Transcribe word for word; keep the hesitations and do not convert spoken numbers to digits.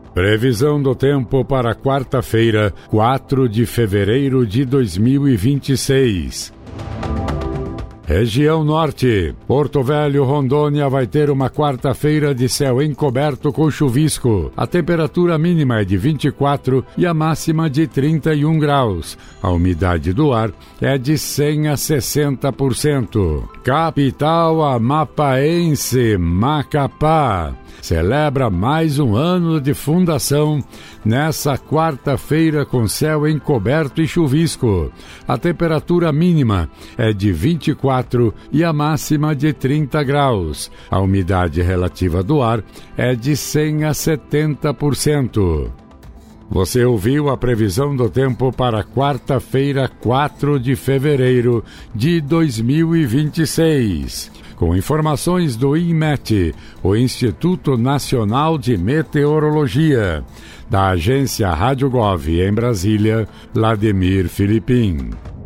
Previsão do tempo para quarta-feira, quatro de fevereiro de dois mil e vinte e seis. Região Norte, Porto Velho, Rondônia vai ter uma quarta-feira de céu encoberto com chuvisco. A temperatura mínima é de vinte e quatro e a máxima de trinta e um graus. A umidade do ar é de cem a sessenta por cento. Capital amapaense, Macapá, celebra mais um ano de fundação nessa quarta-feira com céu encoberto e chuvisco. A temperatura mínima é de vinte e quatro e a máxima de trinta graus. A umidade relativa do ar é de cem a setenta por cento. Você ouviu a previsão do tempo para quarta-feira, quatro de fevereiro de dois mil e vinte e seis. Com informações do INMET, o Instituto Nacional de Meteorologia, da agência Rádio Gov em Brasília, Vladimir Filipim.